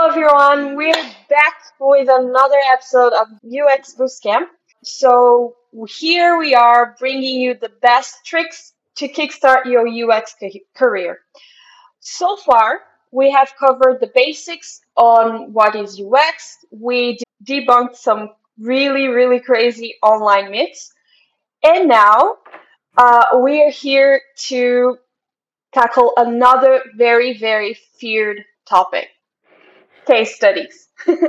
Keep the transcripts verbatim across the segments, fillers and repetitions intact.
everyone, we're back with another episode of U X Bootcamp. So here we are bringing you the best tricks to kickstart your U X ca- career. So far, we have covered the basics on what is U X. We de- debunked some really, really crazy online myths. And now uh, we are here to tackle another very, very feared topic: case studies.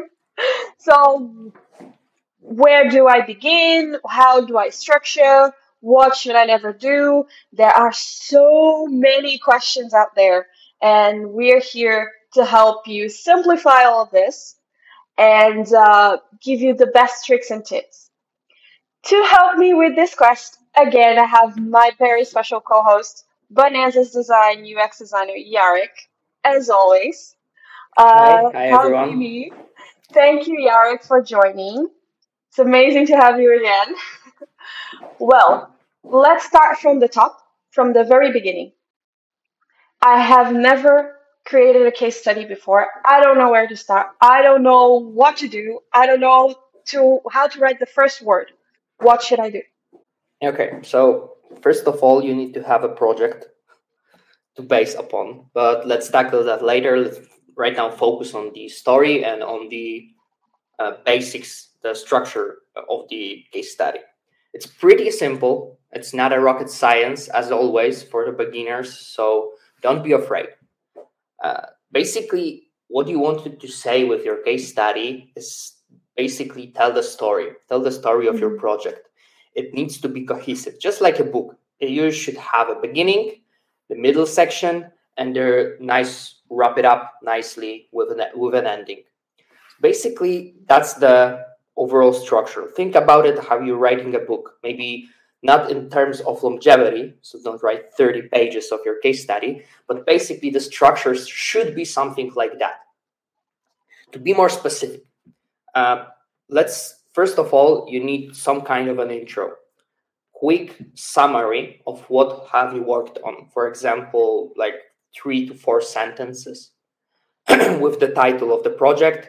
So, where do I begin? How do I structure? What should I never do? There are so many questions out there, and we're here to help you simplify all of this and uh, give you the best tricks and tips. To help me with this quest, again, I have my very special co host, Bonanza's Design U X designer, Yarek, as always, Hi, uh, hi helping everyone. me. Thank you, Yarek, for joining. It's amazing to have you again. Well, let's start from the top, from the very beginning. I have never created a case study before. I don't know where to start. I don't know what to do. I don't know to how to write the first word. What should I do? Okay, so first of all, you need to have a project to base upon, but let's tackle that later. Let's right now focus on the story and on the uh, basics, the structure of the case study. It's pretty simple. It's not a rocket science, as always, for the beginners, so don't be afraid. Uh, basically, what you wanted to say with your case study is basically tell the story, tell the story of your Mhm. project. It needs to be cohesive, just like a book. You should have a beginning, the middle section, and they're nice, wrap it up nicely with an, with an ending. Basically, that's the overall structure. Think about it how you're writing a book. Maybe not in terms of longevity, so don't write thirty pages of your case study, but basically the structures should be something like that. To be more specific, uh, let's first of all, you need some kind of an intro, quick summary of what have you worked on. For example, like three to four sentences with the title of the project,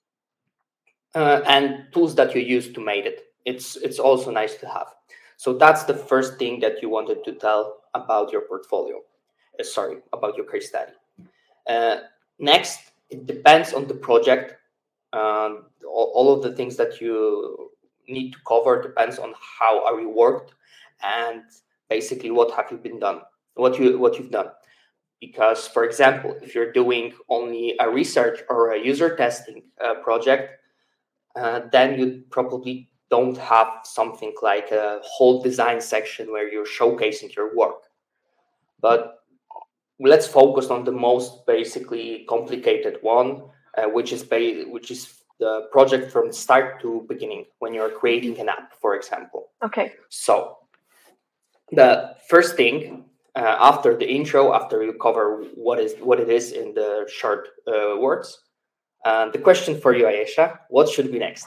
uh, and tools that you use to make it. It's it's also nice to have. So that's the first thing that you wanted to tell about your portfolio. Uh, sorry, about your case study. Uh, Next, it depends on the project. Um, all, all of the things that you need to cover depends on how are you worked and basically what have you been done, what you what you've done. Because, for example, if you're doing only a research or a user testing uh, project, uh, then you probably don't have something like a whole design section where you're showcasing your work. But let's focus on the most basically complicated one, uh, which is ba- which is the project from start to beginning when you're creating an app, for example. Okay. So the first thing uh, after the intro, after you cover what is what it is in the short uh, words, uh, the question for you, Ayesha, what should be next?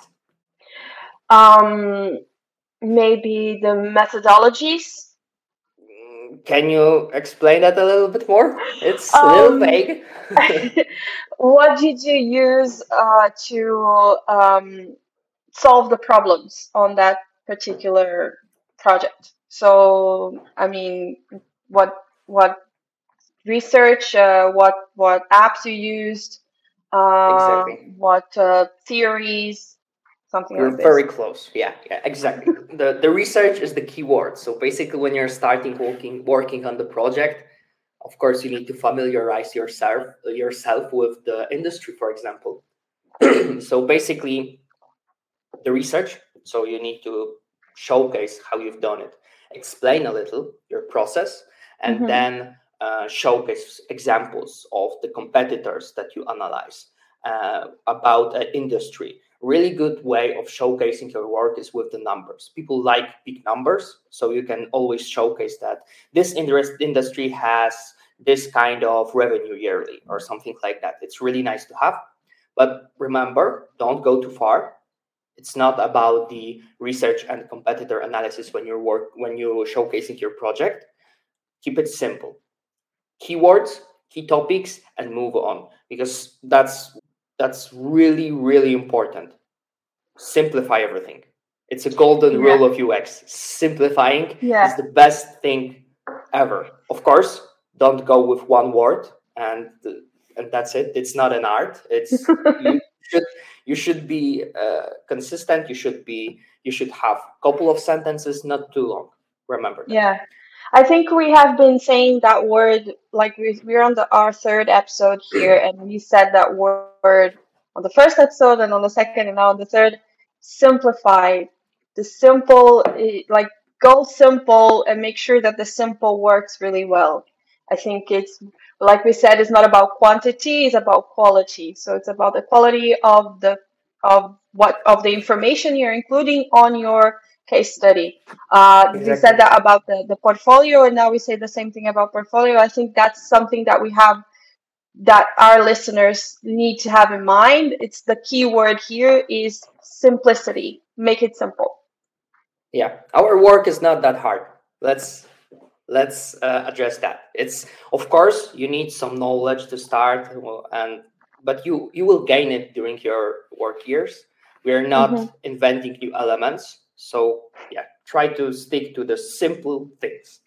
Um, maybe the methodologies. Can you explain that a little bit more? It's a little Um, vague. what did you use uh, to um, solve the problems on that particular project? So, I mean, what what research, uh, what what apps you used, uh, Exactly. what uh, theories, something like You're this. very close. Yeah, yeah, exactly. the The research is the key word. So basically when you're starting working working on the project, of course you need to familiarize yourself yourself with the industry, for example. So basically the research, so you need to showcase how you've done it, explain a little your process, and Mm-hmm. then uh, showcase examples of the competitors that you analyze, uh, about an industry. Really good way of showcasing your work is with the numbers. People like big numbers, so you can always showcase that this interest industry has this kind of revenue yearly or something like that. It's really nice to have, but remember, don't go too far. It's not about the research and competitor analysis when you're work when you're showcasing your project. Keep it simple. Keywords, key topics, and move on, because that's that's really, really important. Simplify everything. It's a golden Yeah. rule of U X. Simplifying Yeah. is the best thing ever. Of course, don't go with one word and and that's it. It's not an art. It's you should you should be uh, consistent. You should be you should have a couple of sentences, not too long. Remember that. Yeah. I think we have been saying that word, like we, we're on the our third episode here, and we said that word on the first episode and on the second and now on the third. Simplify. The simple, eh, like go simple and make sure that the simple works really well. I think it's, like we said, it's not about quantity, it's about quality. So it's about the quality of the of what of the information you're including on your case study. Uh, we Exactly. said that about the, the portfolio, and now we say the same thing about portfolio. I think that's something that we have, that our listeners need to have in mind. It's the key word here is simplicity. Make it simple. Yeah, our work is not that hard. Let's let's uh, address that. It's, of course, you need some knowledge to start, well, and but you you will gain it during your work years. We are not Mhm. inventing new elements, so yeah, try to stick to the simple things.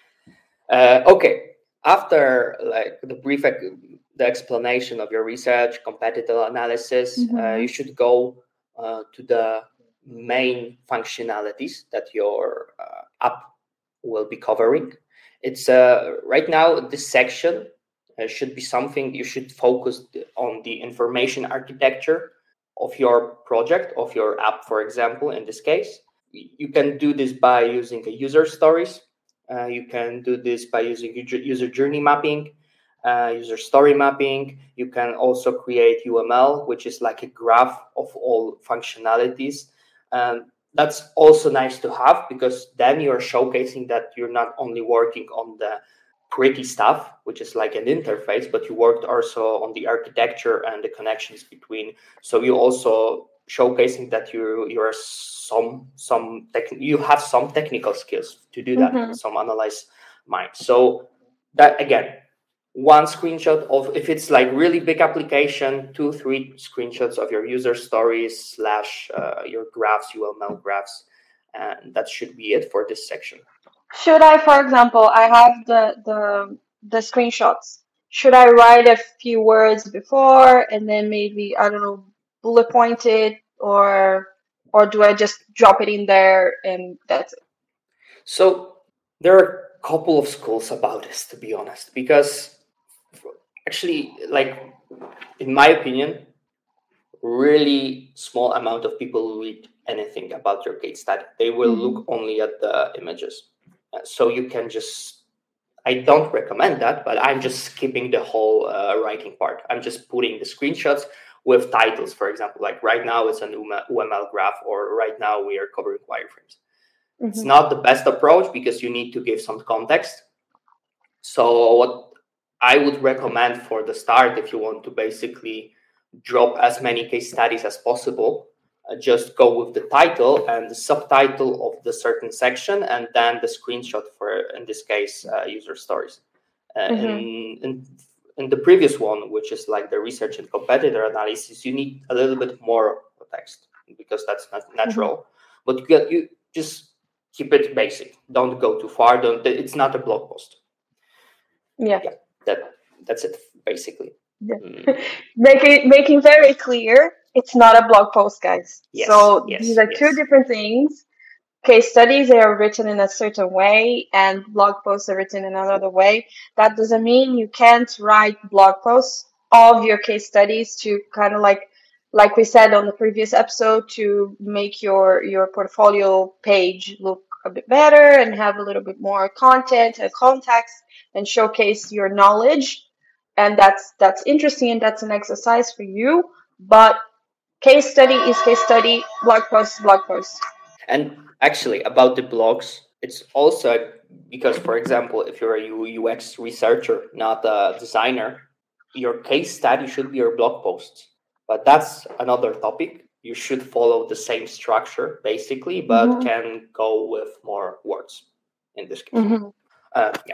Uh, okay, after like the brief ex- the explanation of your research, competitor analysis, uh, Mhm. you should go uh, to the main functionalities that your uh, app will be covering. It's uh, right now this section uh, should be something you should focus on the information architecture of your project, of your app, for example. In this case, you can do this by using a user stories. Uh, you can do this by using user journey mapping, uh, user story mapping. You can also create U M L, which is like a graph of all functionalities. Um, that's also nice to have, because then you're showcasing that you're not only working on the pretty stuff, which is like an interface, but you worked also on the architecture and the connections between. So you also showcasing that you you're some some tech, you have some technical skills to do that, Mhm. and some analyze mind. So that, again, one screenshot of, if it's like really big application, two three screenshots of your user stories slash uh, your graphs, U M L graphs, and that should be it for this section. Should I, for example, I have the the the screenshots. Should I write a few words before and then maybe, I don't know, bullet point it, or or do I just drop it in there and that's it? So there are a couple of schools about this, to be honest, because actually, like, in my opinion, really small amount of people read anything about your case study. They will Mhm. look only at the images. Uh, so you can just, I don't recommend that, but I'm just skipping the whole uh, writing part. I'm just putting the screenshots with titles, for example, like right now it's an U M L graph, or right now we are covering wireframes. It's Mhm. not the best approach because you need to give some context. So what I would recommend for the start, if you want to basically drop as many case studies as possible, uh, just go with the title and the subtitle of the certain section, and then the screenshot for, in this case, uh, user stories. Uh, Mhm. in, in in the previous one, which is like the research and competitor analysis, you need a little bit more text because that's not natural. But you, get, you just keep it basic. Don't go too far. Don't. It's not a blog post. Yeah. Yeah, that that's it basically. Yeah. Mm, Making making very clear it's not a blog post, guys. yes, So these yes, are two yes. different things. Case studies, they are written in a certain way, and blog posts are written in another way. That doesn't mean you can't write blog posts of your case studies to kind of like like we said on the previous episode, to make your your portfolio page look a bit better and have a little bit more content and context and showcase your knowledge. And that's that's interesting, and that's an exercise for you. But case study is case study, blog post, blog post. And actually, about the blogs, it's also because, for example, if you're a U X researcher, not a designer, your case study should be your blog posts. But that's another topic. You should follow the same structure, basically, but Mm-hmm. can go with more words in this case. Mm-hmm. Uh, yeah.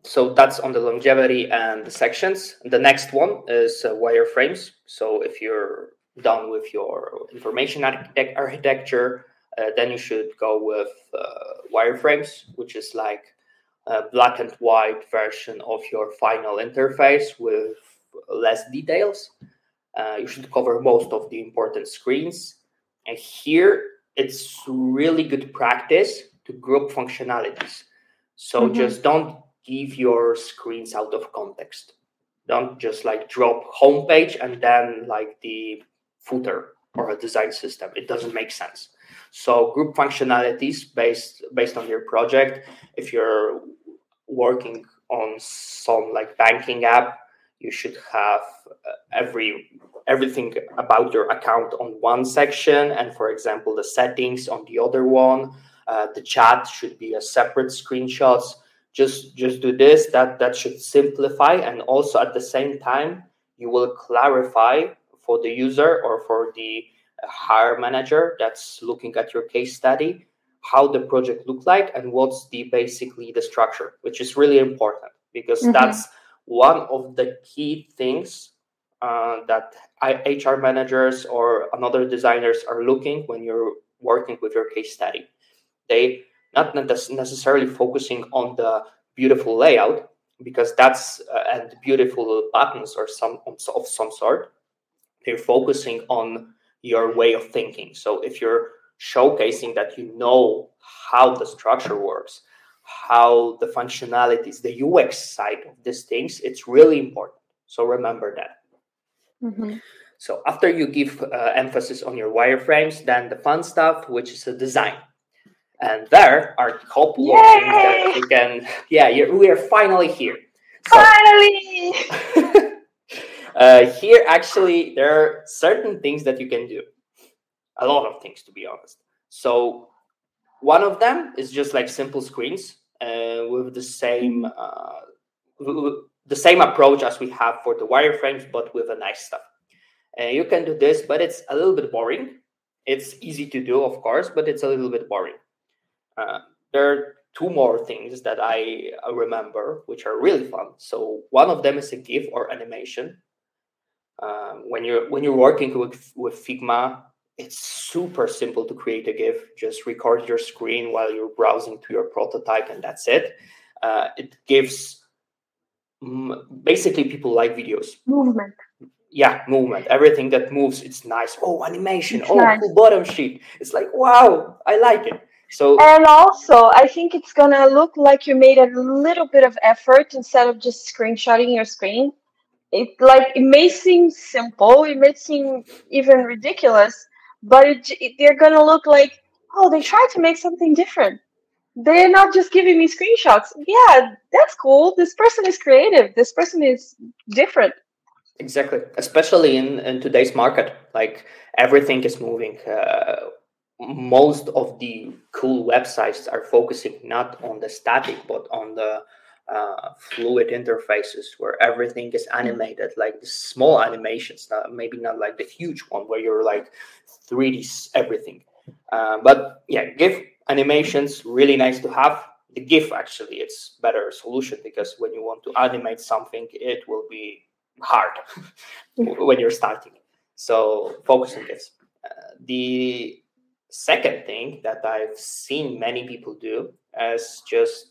So that's on the longevity and the sections. The next one is uh, wireframes. So if you're done with your information architect- architecture, uh, then you should go with uh, wireframes, which is like a black and white version of your final interface with less details. Uh, you should cover most of the important screens. And here, it's really good practice to group functionalities. So mm-hmm. just don't give your screens out of context. Don't just like drop homepage and then like the footer or a design system. It doesn't make sense. So group functionalities based based on your project. If you're working on some like banking app, you should have uh, every everything about your account on one section, and for example, the settings on the other one. Uh, the chat should be a separate screenshots. Just just do this. That that should simplify, and also at the same time, you will clarify for the user or for the hire manager that's looking at your case study how the project looked like and what's the basically the structure, which is really important because mm-hmm. that's one of the key things uh, that H R managers or another designers are looking when you're working with your case study. They not necessarily focusing on the beautiful layout because that's uh, and beautiful buttons or some of some sort. They're focusing on your way of thinking. So if you're showcasing that you know how the structure works, how the functionalities, the U X side of these things, it's really important. So remember that. Mm-hmm. So after you give uh, emphasis on your wireframes, then the fun stuff, which is a design. And there are a couple Yay! Of things that you can, yeah, you're, we are finally here. So, finally! uh, here, actually, there are certain things that you can do. A lot of things, to be honest. So one of them is just like simple screens uh, with the same uh, the same approach as we have for the wireframes, but with a nice stuff. Uh, you can do this, but it's a little bit boring. It's easy to do, of course, but it's a little bit boring. Uh, there are two more things that I remember, which are really fun. So one of them is a GIF or animation. Um, when you're when you're working with, with Figma, it's super simple to create a GIF. Just record your screen while you're browsing to your prototype, and that's it. Uh, it gives um, basically people like videos. Movement. Yeah, movement. Everything that moves, it's nice. Oh, animation. It's oh, nice. Cool bottom sheet. It's like, wow, I like it. So and also, I think it's gonna look like you made a little bit of effort instead of just screenshotting your screen. It like it may seem simple, it may seem even ridiculous, but it, it, they're gonna look like, oh, they tried to make something different. They're not just giving me screenshots. Yeah, that's cool. This person is creative. This person is different. Exactly, especially in, in today's market, like everything is moving. Uh, most of the cool websites are focusing not on the static, but on the uh, fluid interfaces where everything is animated, like the small animations, not, maybe not like the huge one where you're like three D everything. Uh, but yeah, GIF animations, really nice to have. The GIF, actually, it's better solution because when you want to animate something, it will be hard when you're starting. So focus on GIFs. Uh, the second thing that I've seen many people do is just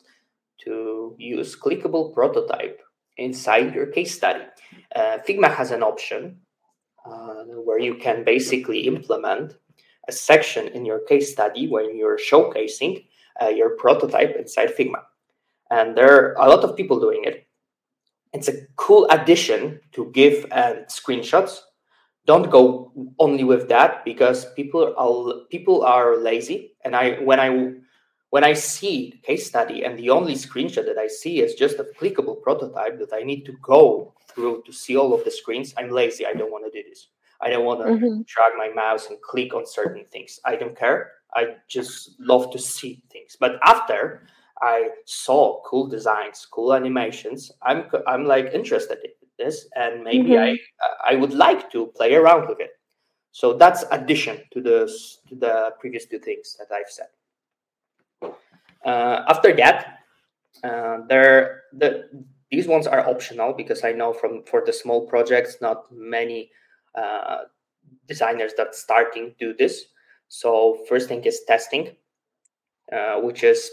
to use clickable prototype inside your case study. Uh, Figma has an option uh, where you can basically implement a section in your case study when you're showcasing uh, your prototype inside Figma. And there are a lot of people doing it. It's a cool addition to GIF and screenshots. Don't go only with that because people are people are lazy. And I when I when I see case study and the only screenshot that I see is just a clickable prototype that I need to go through to see all of the screens, I'm lazy. I don't want to do this. I don't want to mm-hmm. drag my mouse and click on certain things. I don't care. I just love to see things. But after I saw cool designs, cool animations, I'm I'm like interested in this, and maybe mm-hmm. I I would like to play around with it. So that's addition to the to the previous two things that I've said. Uh, after that, Uh, they're the these ones are optional because I know from for the small projects, not many uh, designers that starting do this. So first thing is testing, uh, which is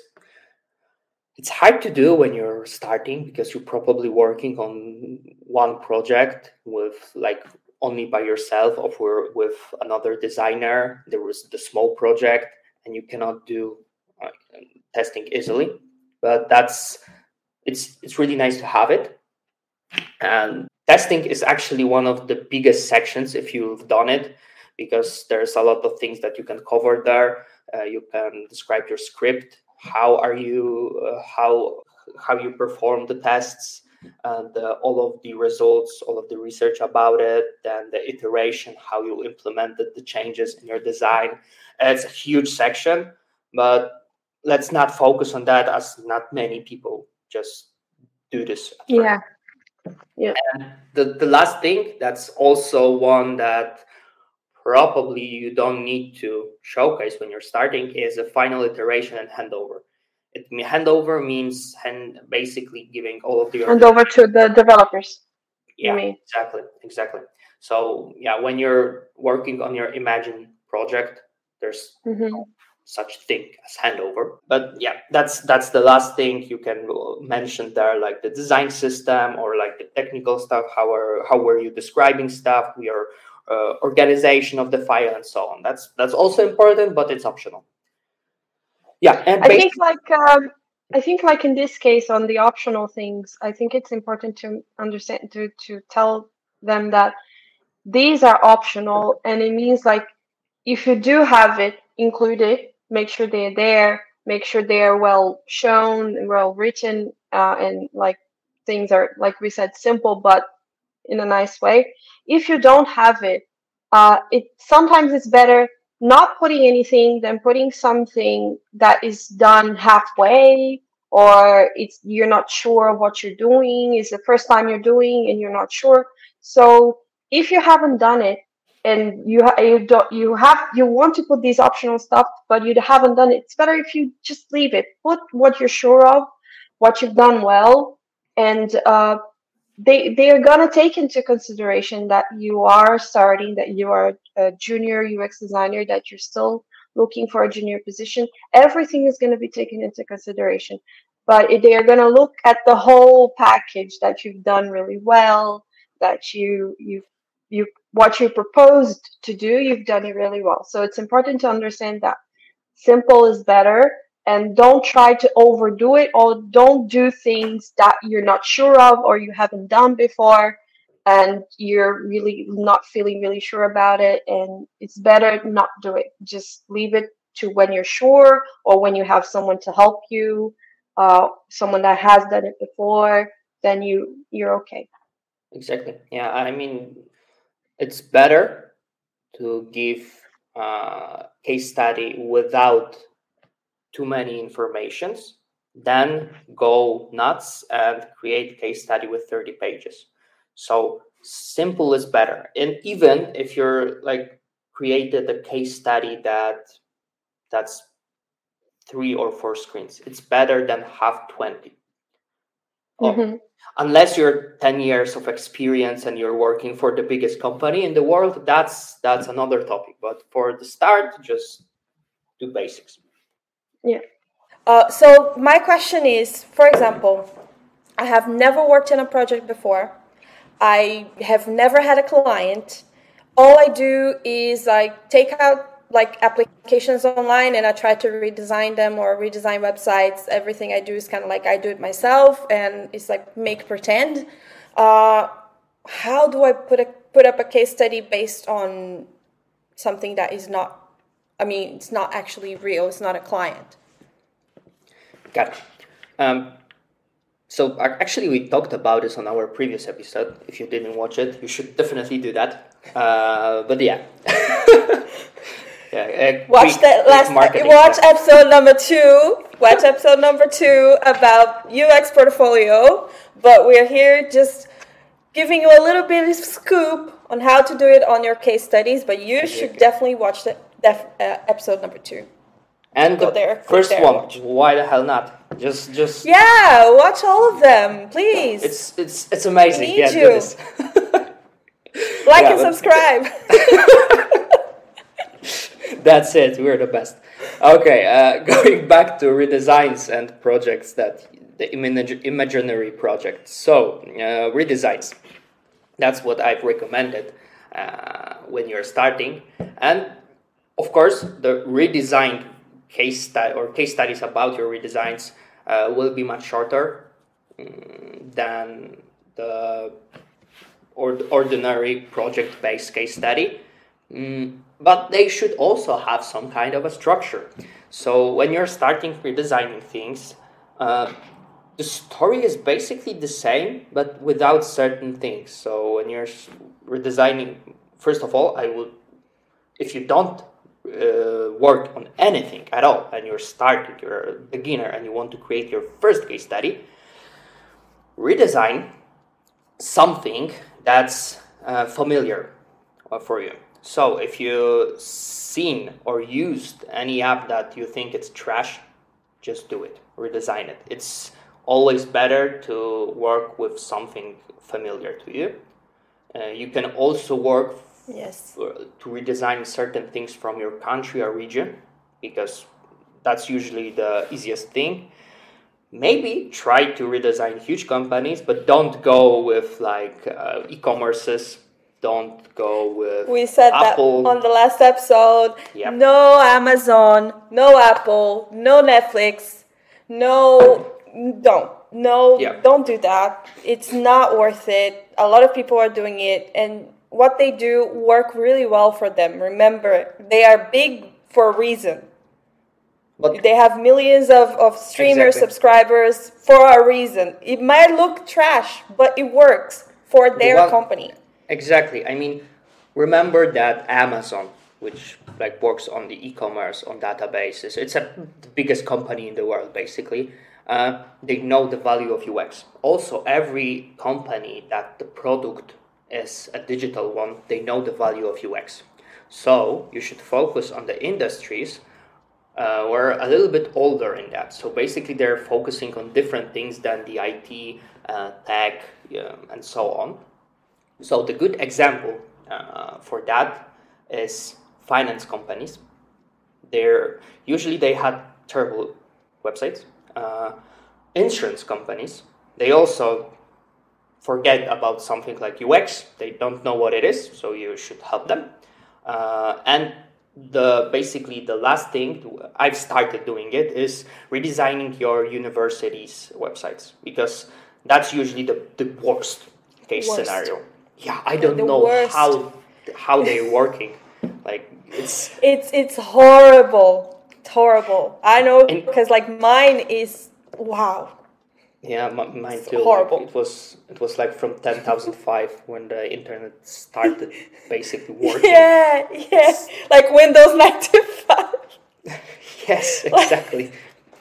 it's hard to do when you're starting because you're probably working on one project with like only by yourself or with another designer. There was the small project and you cannot do uh, testing easily, but that's it's it's really nice to have it. And testing is actually one of the biggest sections if you've done it, because there's a lot of things that you can cover there. Uh, you can describe your script, how are you uh, how how you perform the tests, and uh, all of the results, all of the research about it, then the iteration, how you implemented the changes in your design. It's a huge section, but let's not focus on that, as not many people just do this. Yeah. Yeah. And the, the last thing, that's also one that probably you don't need to showcase when you're starting, is a final iteration and handover. It handover means hand, basically giving all of the handover to the developers. Yeah, exactly, exactly. So yeah, when you're working on your Imagine project, there's mm-hmm. no such thing as handover. But yeah, that's that's the last thing you can mention there, like the design system or like the technical stuff. How are how were you describing stuff? Your uh, organization of the file and so on. That's that's also important, but it's optional. Yeah, and I think like um, I think like in this case on the optional things, I think it's important to understand to to tell them that these are optional, and it means like if you do have it included, make sure they're there, make sure they are well shown and well written, uh, and like things are, like we said, simple but in a nice way. If you don't have it, uh, it sometimes it's better not putting anything than putting something that is done halfway, or it's you're not sure of what you're doing, it's the first time you're doing and you're not sure. So if you haven't done it and you ha- you don't you have you want to put these optional stuff but you haven't done it, it's better if you just leave it. Put what you're sure of, what you've done well, and uh, they they are gonna take into consideration that you are starting, that you are a junior U X designer, that you're still looking for a junior position. Everything is going to be taken into consideration, but they are going to look at the whole package, that you've done really well, that you you you what you proposed to do, you've done it really well. So it's important to understand that simple is better, and don't try to overdo it, or don't do things that you're not sure of or you haven't done before and you're really not feeling really sure about it. And it's better not do it. Just leave it to when you're sure, or when you have someone to help you, uh, someone that has done it before, then you you're okay. Exactly. Yeah, I mean, it's better to give a case study without too many informations than go nuts and create case study with thirty pages. So simple is better. And even if you're like created a case study that that's three or four screens, it's better than have twenty. Mm-hmm. Oh, unless you're ten years of experience and you're working for the biggest company in the world, that's that's another topic. But for the start, just do basics. Yeah. Uh, so my question is, for example, I have never worked in a project before. I have never had a client. All I do is like take out like applications online and I try to redesign them or redesign websites. Everything I do is kind of like I do it myself, and it's like make pretend. Uh, how do I put a put up a case study based on something that is not, I mean, it's not actually real, it's not a client? Got it. Um, so actually, we talked about this on our previous episode. If you didn't watch it, you should definitely do that. Uh, but yeah. yeah watch quick, that last. Watch stuff. episode number two. Watch episode number two about U X portfolio. But we're here just giving you a little bit of scoop on how to do it on your case studies. But you should okay. definitely watch the def, uh, episode number two. And Go the there, first there, one, watch. Why the hell not? Just, just yeah, watch all of them, please. It's it's it's amazing. Need Yeah, you. do this. Like Yeah, and but- subscribe. That's it. We're the best. Okay, uh, going back to redesigns and projects that the imag- imaginary projects. So uh, redesigns. That's what I've recommended uh, when you're starting, and of course the redesigned case study or case studies about your redesigns uh, will be much shorter um, than the or ordinary project-based case study. Mm, but they should also have some kind of a structure. So when you're starting redesigning things, uh, the story is basically the same, but without certain things. So when you're redesigning, first of all, I would, if you don't uh, work on anything at all, and you're starting, you're a beginner, and you want to create your first case study, redesign something that's uh, familiar for you. So if you've seen or used any app that you think it's trash, just do it, redesign it. It's always better to work with something familiar to you. Uh, you can also work Yes. f- to redesign certain things from your country or region, because that's usually the easiest thing. Maybe try to redesign huge companies, but don't go with like uh, e-commerces. Don't go with We said Apple. that on the last episode. Yep. No Amazon, no Apple, no Netflix, no, don't, no, Yep. don't do that. It's not worth it. A lot of people are doing it, and what they do work really well for them. Remember, they are big for a reason. But They have millions of, of streamers, Exactly. subscribers for a reason. It might look trash, but it works for their one- company. exactly. I mean, remember that Amazon, which like works on the e-commerce on databases, it's a, the biggest company in the world basically. Uh, they know the value of U X. Also, every company that the product is a digital one, they know the value of U X. So you should focus on the industries uh, we're a little bit older in that. So basically, they're focusing on different things than the I T, uh, tech, um, and so on. So the good example uh, for that is finance companies. They're usually they had terrible websites. Uh, insurance companies, they also forget about something like U X. They don't know what it is, so you should help them. Uh, and the basically the last thing I've started doing it is redesigning your university's websites, because that's usually the, the worst case Worst. scenario. Yeah, I don't The know worst. how how they're working. Like it's It's it's horrible. It's horrible. I know And- because like mine is wow. yeah, m- mine It's too. Like, horrible. it was it was like from ten thousand five when the internet started basically working. Yeah, yeah. Like Windows ninety-five. Yes, exactly.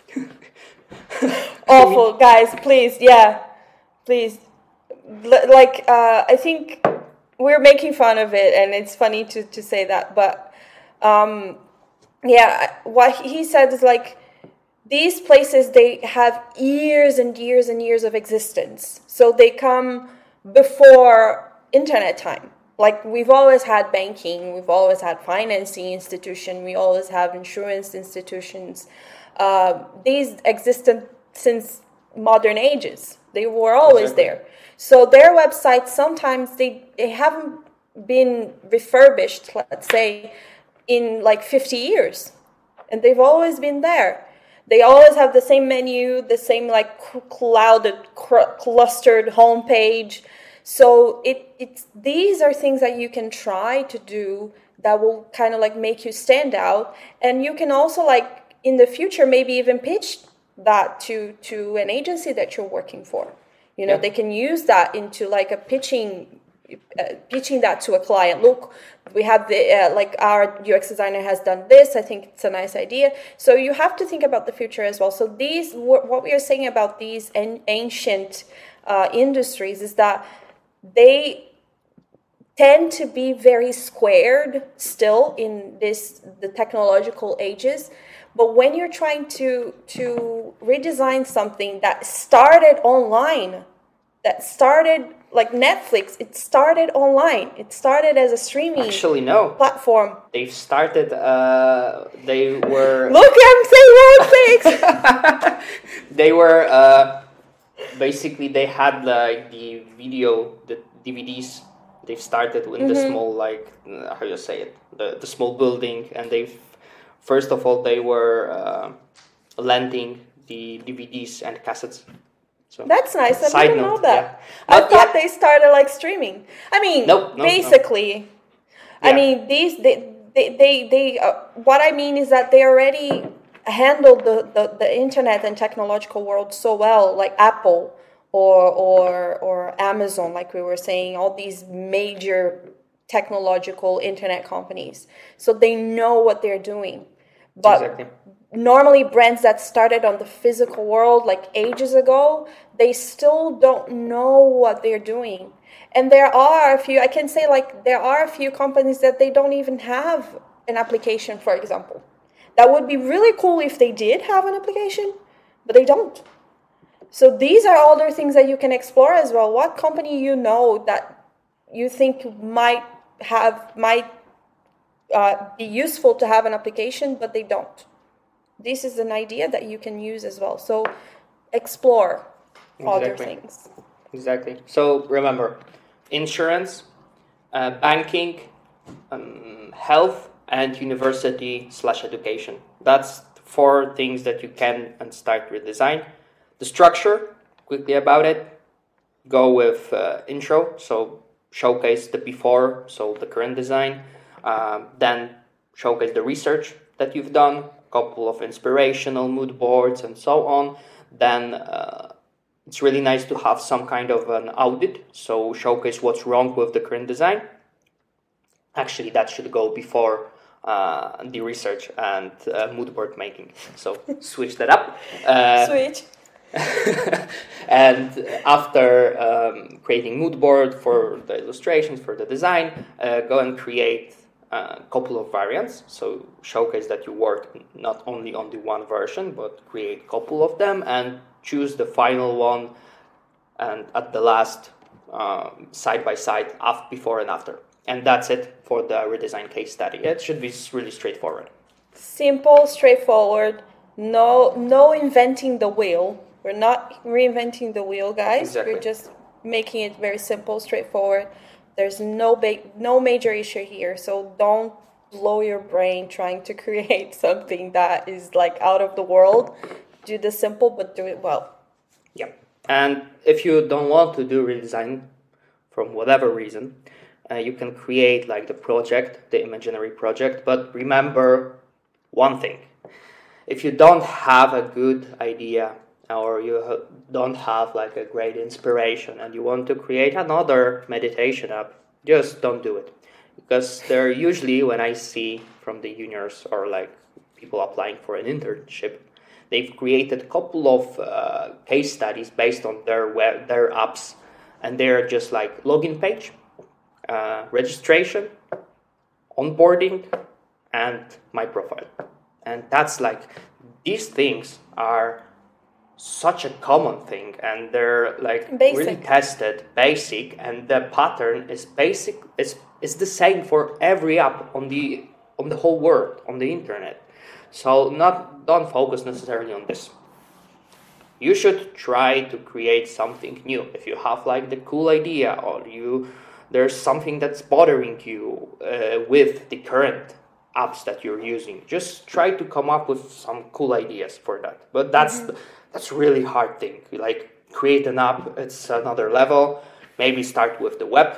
Awful, guys. Please, yeah, please. L- like, uh, I think we're making fun of it, and it's funny to to say that, but um, yeah, what he said is like these places, they have years and years and years of existence, so they come before internet time. Like we've always had banking, we've always had financing institution, we always have insurance institutions. Uh, these existed since modern ages. They were always Exactly. there. So their websites sometimes they, they haven't been refurbished, let's say, in like fifty years, and they've always been there. They always have the same menu, the same like clouded, cr- clustered homepage. So it it's these are things that you can try to do that will kind of like make you stand out, and you can also like in the future maybe even pitch that to to an agency that you're working for. You know, Yeah. they can use that into like a pitching. Uh, pitching that to a client. Look, we have the uh, like our U X designer has done this. I think it's a nice idea. So you have to think about the future as well. So these, what we are saying about these an- ancient uh, industries is that they tend to be very squared still in this the technological ages. But when you're trying to to redesign something that started online, that started like Netflix, it started online. It started as a streaming Actually, no. platform. They've started. Uh, they were. Look, I'm saying wrong things. They were uh, basically they had like the video, the D V Ds. They've started in the small like uh, how you say it, the the small building, and they've first of all they were uh, lending the D V Ds and cassettes. So That's nice. I side didn't know note, that. yeah. I But thought yeah. they started like streaming. I mean, Nope, no, basically. I Yeah. mean, these they they they, they uh, what I mean is that they already handled the, the, the internet and technological world so well, like Apple or or or Amazon, like we were saying, all these major technological internet companies. So they know what they're doing. But Exactly. normally brands that started on the physical world like ages ago, they still don't know what they're doing. And there are a few, I can say like there are a few companies that they don't even have an application, for example. That would be really cool if they did have an application, but they don't. So these are other things that you can explore as well. What company you know that you think might have, might uh, be useful to have an application, but they don't. This is an idea that you can use as well. So explore other Exactly. things. Exactly. So remember, insurance, uh, banking, um, health, and university slash education. That's four things that you can and start redesign. The structure, quickly about it, go with uh, intro, so showcase the before, so the current design, um, then showcase the research that you've done, couple of inspirational mood boards and so on. Then uh, it's really nice to have some kind of an audit, so showcase what's wrong with the current design. Actually, that should go before uh, the research and uh, mood board making. So switch that up. Uh, Switch. and after um, creating mood board for the illustrations, for the design, uh, go and create a couple of variants. So showcase that you work not only on the one version, but create a couple of them and choose the final one. And at the last, um, side by side, after, before and after. And that's it for the redesign case study. It should be really straightforward. Simple, straightforward. No, no inventing the wheel. We're not reinventing the wheel, guys. Exactly. We're just making it very simple, straightforward. There's no big, no major issue here. So don't blow your brain trying to create something that is like out of the world. Do the simple, but do it well. Yeah. And if you don't want to do redesign from whatever reason, uh, you can create like the project, the imaginary project. But remember one thing. If you don't have a good idea or you ha- don't have like a great inspiration and you want to create another meditation app, just don't do it. Because they're usually, when I see from the juniors or like people applying for an internship, they've created a couple of uh, case studies based on their web, their apps, and they're just like login page, uh, registration, onboarding, and my profile. And that's like, these things are such a common thing, and they're like Basic. really tested, basic, and the pattern is basic. It's it's the same for every app on the on the whole world, on the internet. So not don't focus necessarily on this. You should try to create something new. If you have like the cool idea, or you there's something that's bothering you uh, with the current apps that you're using, just try to come up with some cool ideas for that. But that's mm-hmm. that's really hard thing. Like create an app, it's another level. Maybe start with the web,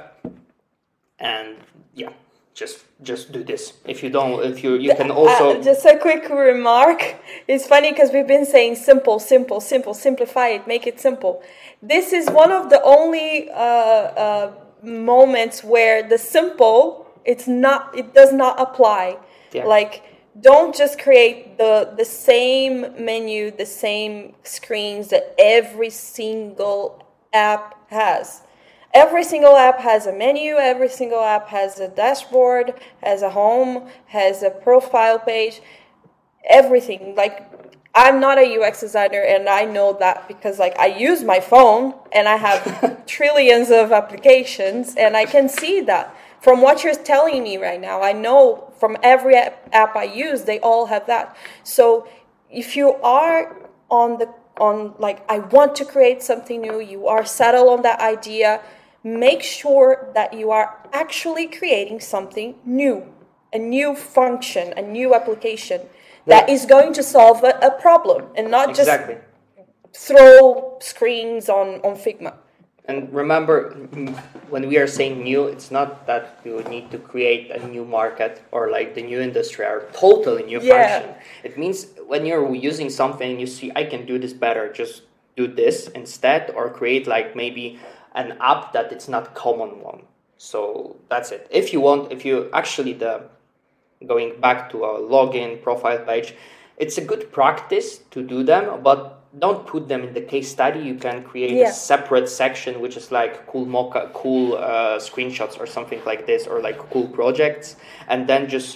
and yeah. Just just do this. If you don't, if you you can also... Uh, just a quick remark. It's funny because we've been saying simple, simple, simple, simplify it, make it simple. This is one of the only uh, uh, moments where the simple, it's not, it does not apply. Yeah. Like, don't just create the, the same menu, the same screens that every single app has. every single app has a menu, every single app has a dashboard, has a home, has a profile page, everything. Like, I'm not a U X designer, and I know that because, like, I use my phone and I have trillions of applications, and I can see that from what you're telling me right now. I know from every app, app I use, they all have that. So if you are on the on like, I want to create something new, you are settled on that idea, make sure that you are actually creating something new, a new function, a new application that is going to solve a, a problem, and not exactly. just throw screens on, on Figma. And remember, when we are saying new, it's not that you need to create a new market or like the new industry or totally new Yeah. function. It means when you're using something and you see, I can do this better, just do this instead, or create like maybe an app that it's not common one. So that's it. If you want, if you actually, the going back to a login profile page, it's a good practice to do them, but don't put them in the case study. You can create Yeah. a separate section, which is like cool mock, cool uh, screenshots or something like this, or like cool projects, and then just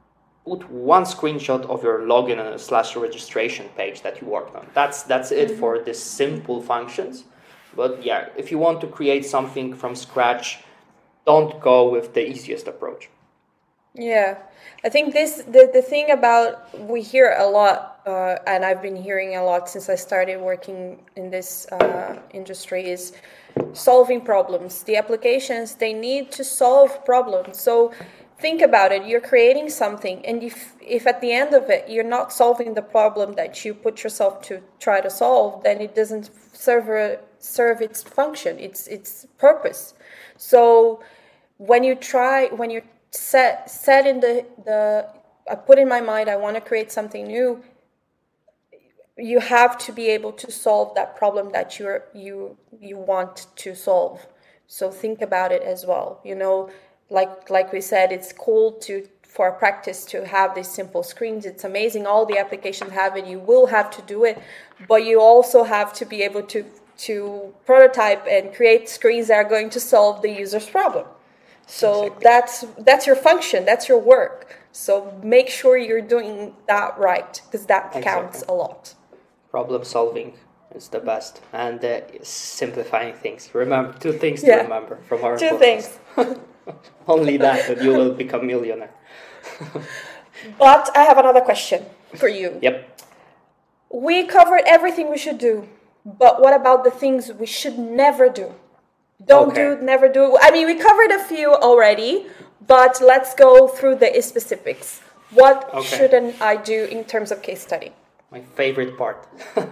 put one screenshot of your login and slash registration page that you worked on. That's that's it mm-hmm. for the simple functions. But yeah, if you want to create something from scratch, don't go with the easiest approach. Yeah, I think this the, the thing about, we hear a lot, uh, and I've been hearing a lot since I started working in this uh, industry, is solving problems. The applications, they need to solve problems. So think about it, you're creating something, and if, if at the end of it you're not solving the problem that you put yourself to try to solve, then it doesn't serve, serve its function, its, its purpose. So when you try, when you're set set in the the I put in my mind, I want to create something new, you have to be able to solve that problem that you're you you want to solve. So think about it as well. You know, like like we said, it's cool to for a practice to have these simple screens. It's amazing, all the applications have it, you will have to do it, but you also have to be able to to prototype and create screens that are going to solve the user's problem. So exactly. that's that's your function, that's your work. So make sure you're doing that right, because that exactly. counts a lot. Problem solving is the best, and uh, simplifying things. Remember two things yeah. to remember from our two podcast. things. Only that, and you will become millionaire. But I have another question for you. Yep. We covered everything we should do, but what about the things we should never do? Don't okay. do, never do. I mean, we covered a few already, but let's go through the specifics. What okay. shouldn't I do in terms of case study? My favorite part.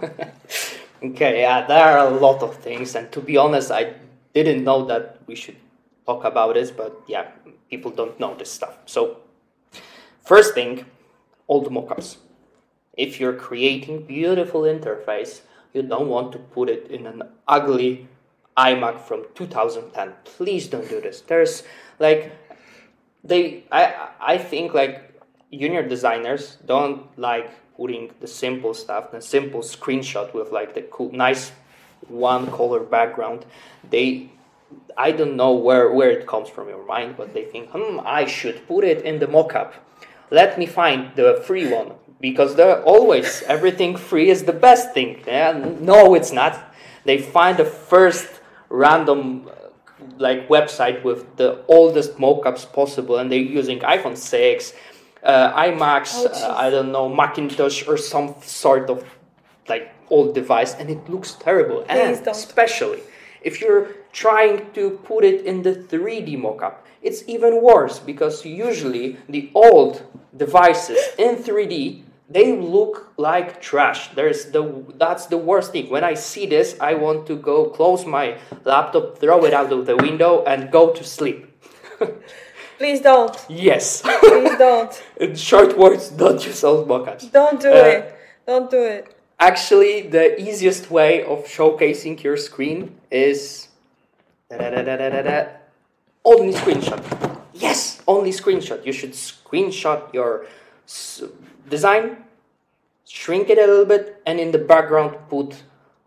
Okay, yeah, there are a lot of things, and to be honest, I didn't know that we should talk about this, but yeah, people don't know this stuff. So, first thing, all the mockups. If you're creating beautiful interface, you don't want to put it in an ugly iMac from two thousand ten. Please don't do this. There's like they I I think like junior designers don't like putting the simple stuff, the simple screenshot with like the cool nice one color background. They I don't know where, where it comes from your mind, but they think, hmm, I should put it in the mockup. Let me find the free one, because they're always everything free is the best thing. Yeah? No, it's not. They find the first random like website with the oldest mockups possible, and they're using iPhone six, uh, iMacs, oh, uh, I don't know, Macintosh or some sort of like old device, and it looks terrible. Please and don't. Especially if you're trying to put it in the three D mockup, it's even worse, because usually the old devices in three D, they look like trash. There's the that's the worst thing. When I see this, I want to go close my laptop, throw it out of the window, and go to sleep. Please don't. Yes. Please don't. In short words, don't use old mockups. Don't do uh, it. Don't do it. Actually, the easiest way of showcasing your screen is da, da, da, da, da, da, only screenshot. Yes, only screenshot. You should screenshot your design, shrink it a little bit, and in the background put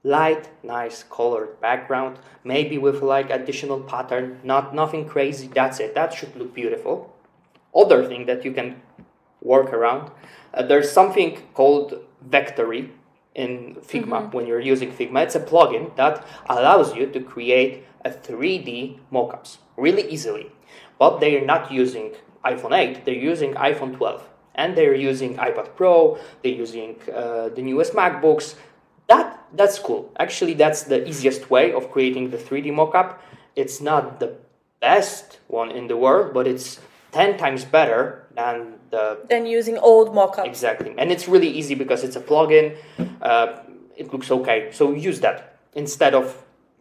light, nice colored background, maybe with like additional pattern, not nothing crazy. That's it. That should look beautiful. Other thing that you can work around, uh, there's something called Vectory in Figma. Mm-hmm. When you're using Figma, it's a plugin that allows you to create a three D mockups really easily. But they are not using iPhone eight, they're using iPhone twelve. And they're using iPad Pro, they're using uh, the newest MacBooks. That That's cool. Actually, that's the easiest way of creating the three D mockup. It's not the best one in the world, but it's ten times better than the... Than using old mockups. Exactly. And it's really easy because it's a plugin. Uh, it looks okay. So use that instead of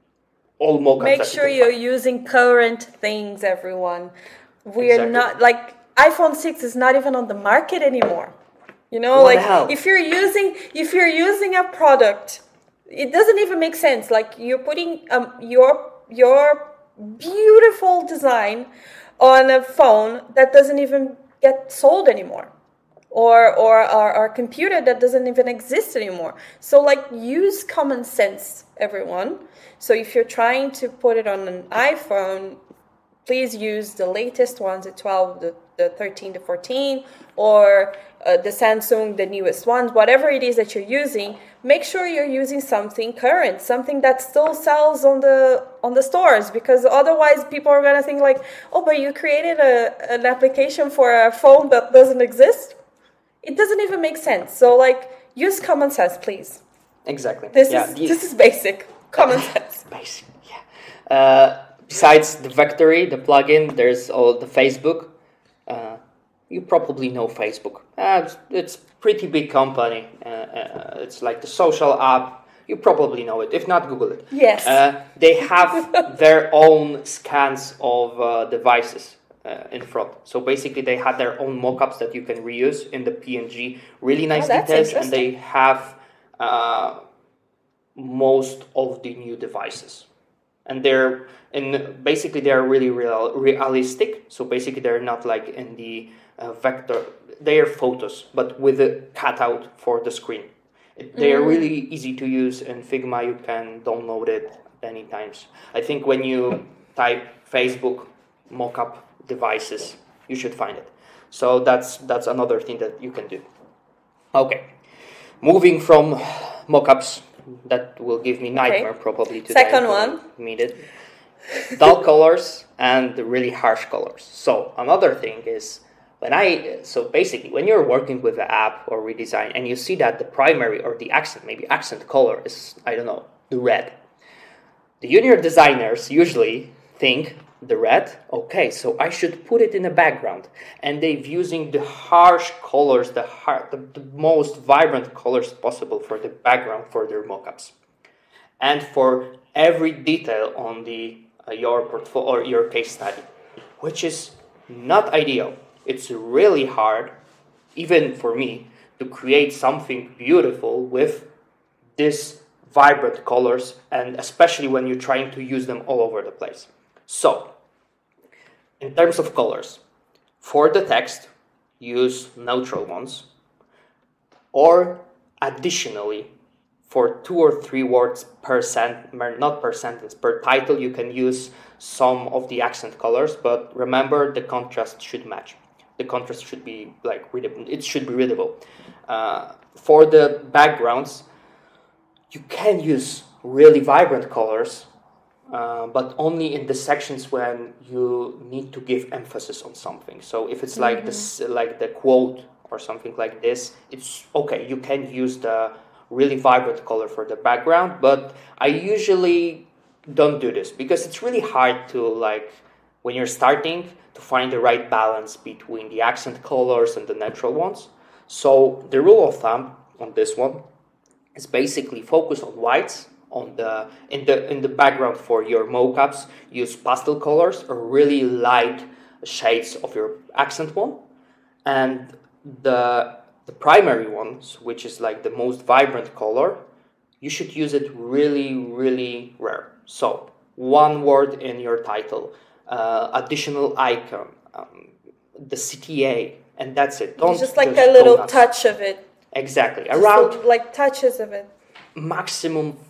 all mockups. Make sure you you're using current things, everyone. We exactly. are not... like. iPhone six is not even on the market anymore. You know, what like if you're using if you're using a product, it doesn't even make sense. Like you're putting um your your beautiful design on a phone that doesn't even get sold anymore. Or or our, our computer that doesn't even exist anymore. So like use common sense, everyone. So if you're trying to put it on an iPhone, please use the latest ones, the twelve, the, the thirteen, the fourteen, or uh, the Samsung, the newest ones, whatever it is that you're using. Make sure you're using something current, something that still sells on the on the stores, because otherwise people are gonna think like, oh, but you created a an application for a phone that doesn't exist. It doesn't even make sense. So like, use common sense, please. Exactly. This yeah, is the, this is basic common sense. Basic, yeah. Uh, Besides the Vectory, the plugin, there's all the Facebook. Uh, you probably know Facebook. Uh, it's, it's pretty big company. Uh, uh, it's like the social app. You probably know it. If not, Google it. Yes. Uh, they have their own scans of uh, devices uh, in front. So basically, they had their own mockups that you can reuse in the P N G. Really nice oh, details, and they have uh, most of the new devices. And they're in basically they're really real, realistic. So basically they're not like in the uh, vector. They are photos, but with a cutout for the screen. It, they mm. are really easy to use in Figma. You can download it any times. I think when you type Facebook mockup devices, you should find it. So that's that's another thing that you can do. Okay, moving from mockups. That will give me nightmare okay. probably today. Second one. Meet it. Dull colors and really harsh colors. So another thing is when I so basically when you're working with an app or redesign and you see that the primary or the accent, maybe accent color is, I don't know, the red. The junior designers usually think the red, okay, so I should put it in the background. And they're using the harsh colors, the, hard, the, the most vibrant colors possible for the background for their mockups. And for every detail on the uh, your portfolio or your case study, which is not ideal. It's really hard, even for me, to create something beautiful with this vibrant colors, and especially when you're trying to use them all over the place. So, in terms of colors, for the text, use neutral ones, or additionally, for two or three words per sent, not per sentence, per title, you can use some of the accent colors, but remember the contrast should match. The contrast should be like readable. It should be readable. Uh, for the backgrounds, you can use really vibrant colors, Uh, but only in the sections when you need to give emphasis on something. So if it's like mm-hmm. this, like the quote or something like this, it's okay. You can use the really vibrant color for the background, but I usually don't do this because it's really hard to like when you're starting to find the right balance between the accent colors and the natural ones. So the rule of thumb on this one is basically focus on whites. On the in the in the background for your mockups, use pastel colors or really light shades of your accent one, and the the primary ones, which is like the most vibrant color, you should use it really really rare. So one word in your title, uh, additional icon, um, the C T A, and that's it. Don't just like just a little touch of it. Exactly, just around like touches of it. Maximum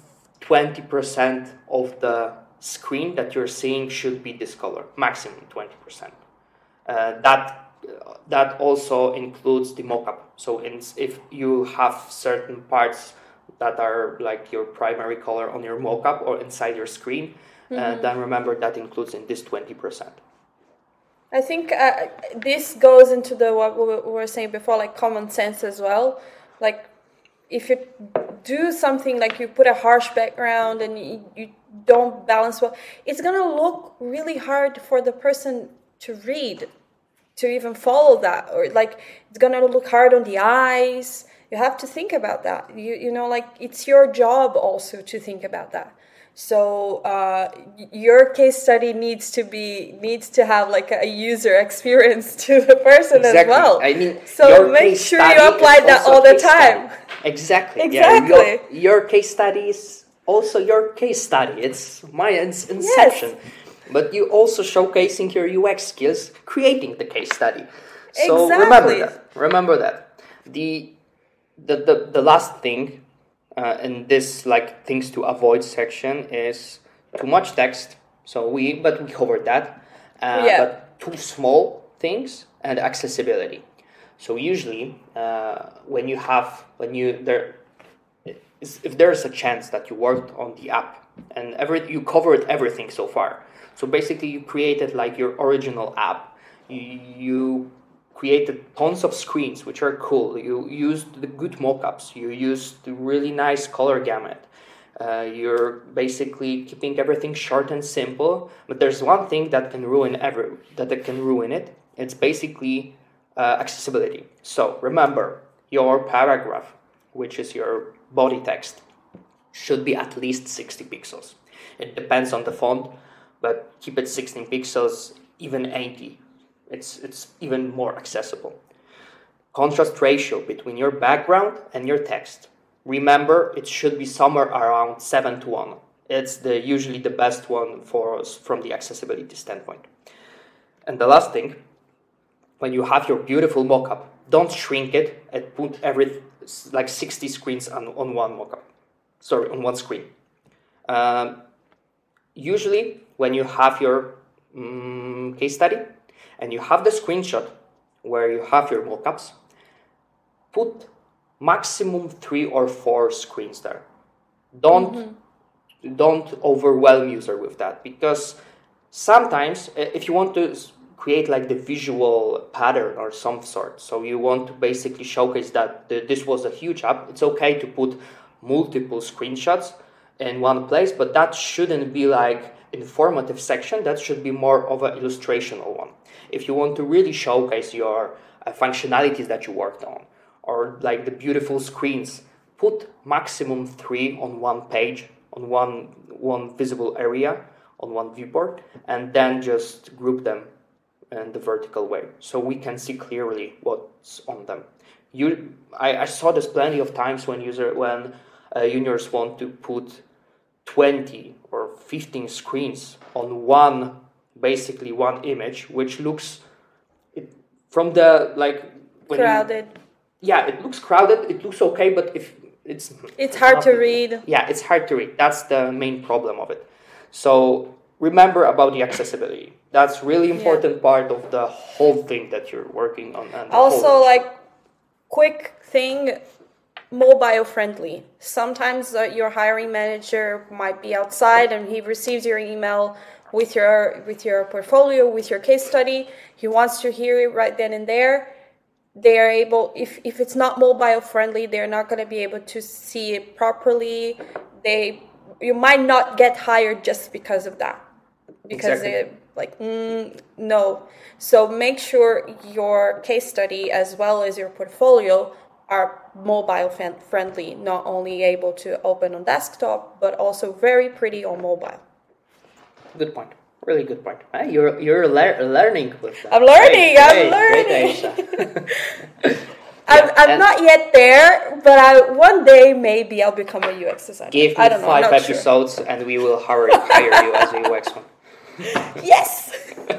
twenty percent of the screen that you're seeing should be this color, maximum twenty percent. Uh, that uh, that also includes the mockup. So in, if you have certain parts that are like your primary color on your mockup or inside your screen, mm-hmm. uh, then remember that includes in this twenty percent. I think uh, this goes into the what we were saying before, like common sense as well. Like if you do something like you put a harsh background and you, you don't balance well, it's gonna look really hard for the person to read, to even follow that, or like it's gonna look hard on the eyes. You have to think about that. You you know, like it's your job also to think about that. So uh, your case study needs to be needs to have like a user experience to the person exactly. as well. I mean, so make sure you apply that all the time. Study. Exactly. Exactly. Yeah, your, your case study is also your case study. It's my inception. Yes. But you also showcasing your U X skills, creating the case study. So exactly. remember that. Remember that. The the the, the last thing. Uh, in this like things to avoid section is too much text. So we, but we covered that. Uh, yeah. But too small things and accessibility. So usually, uh, when you have when you there, if there is a chance that you worked on the app and every you covered everything so far. So basically, you created like your original app. You, you created tons of screens, which are cool. You used the good mockups. You used the really nice color gamut. Uh, you're basically keeping everything short and simple. But there's one thing that can ruin every that can ruin it. It's basically uh, accessibility. So remember, your paragraph, which is your body text, should be at least sixty pixels. It depends on the font, but keep it sixteen pixels, even eighty. It's it's even more accessible. Contrast ratio between your background and your text. Remember, it should be somewhere around seven to one. It's the usually the best one for us from the accessibility standpoint. And the last thing, when you have your beautiful mockup, don't shrink it and put every like sixty screens on, on one mockup. Sorry, on one screen. Um, usually, when you have your um, case study, and you have the screenshot where you have your mockups, put maximum three or four screens there. Don't mm-hmm. don't overwhelm user with that, because sometimes if you want to create like the visual pattern or some sort, so you want to basically showcase that the, this was a huge app, it's okay to put multiple screenshots in one place, but that shouldn't be like informative section. That should be more of an illustrational one. If you want to really showcase your uh, functionalities that you worked on, or like the beautiful screens, put maximum three on one page, on one one visible area, on one viewport, and then just group them in the vertical way, so we can see clearly what's on them. You, I, I saw this plenty of times when user when uh, juniors want to put twenty or fifteen screens on one. Basically one image, which looks it, from the like when crowded. You, yeah, it looks crowded. It looks okay, but if it's it's, it's hard nothing. to read. Yeah, it's hard to read. That's the main problem of it. So remember about the accessibility. That's really important yeah. part of the whole thing that you're working on. And also, like quick thing. Mobile friendly. Sometimes uh, your hiring manager might be outside and he receives your email with your with your portfolio, with your case study. He wants to hear it right then and there. They are able, if, if it's not mobile friendly, they're not going to be able to see it properly. They you might not get hired just because of that. Because exactly. they're like, mm, no. So make sure your case study as well as your portfolio are mobile friendly, not only able to open on desktop, but also very pretty on mobile. Good point. Really good point. Hey, you're you're le- learning with that. I'm learning. Great, I'm great, learning. Great, I'm, I'm and not yet there, but I, one day maybe I'll become a U X designer. Give me I don't know, five I'm not episodes, sure. And we will hire, hire you as a U X one. Yes.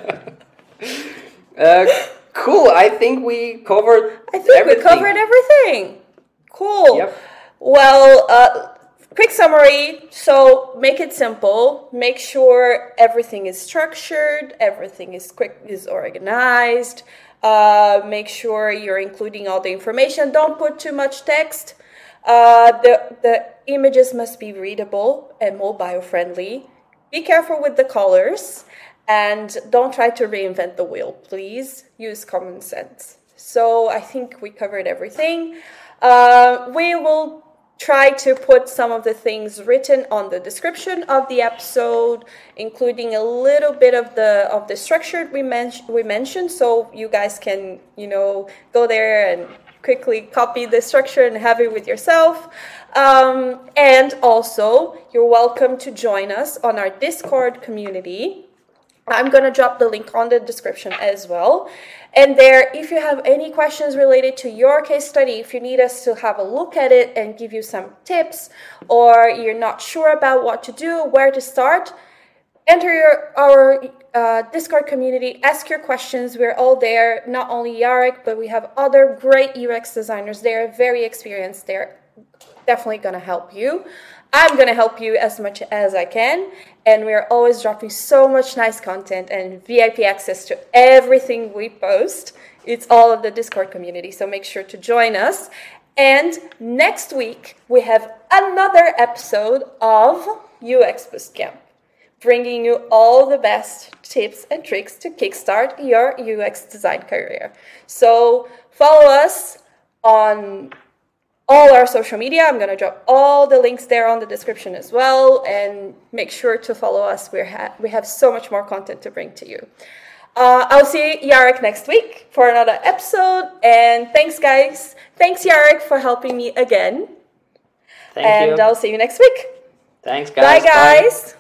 uh, cool. I think we covered. I think everything. we covered everything. Cool. Yep. Well, uh, quick summary. So make it simple. Make sure everything is structured, everything is quick, is organized. Uh, make sure you're including all the information. Don't put too much text. Uh, the, the images must be readable and mobile friendly. Be careful with the colors and don't try to reinvent the wheel, please. Use common sense. So I think we covered everything. Uh, we will try to put some of the things written on the description of the episode, including a little bit of the of the structure we, men- we mentioned, so you guys can, you know, go there and quickly copy the structure and have it with yourself. Um, and also, you're welcome to join us on our Discord community. I'm going to drop the link on the description as well. And there, if you have any questions related to your case study, if you need us to have a look at it and give you some tips, or you're not sure about what to do, where to start, enter your, our uh, Discord community, ask your questions. We're all there, not only Jarek, but we have other great U X designers there, very experienced. They're definitely going to help you. I'm going to help you as much as I can. And we're always dropping so much nice content and V I P access to everything we post. It's all of the Discord community, so make sure to join us. And next week, we have another episode of U X Bootcamp, bringing you all the best tips and tricks to kickstart your U X design career. So follow us on all our social media. I'm going to drop all the links there on the description as well, and make sure to follow us. We're ha- we have so much more content to bring to you. Uh, I'll see Jarek next week for another episode, and thanks, guys. Thanks, Jarek, for helping me again. Thank and you. I'll see you next week. Thanks, guys. Bye, guys. Bye.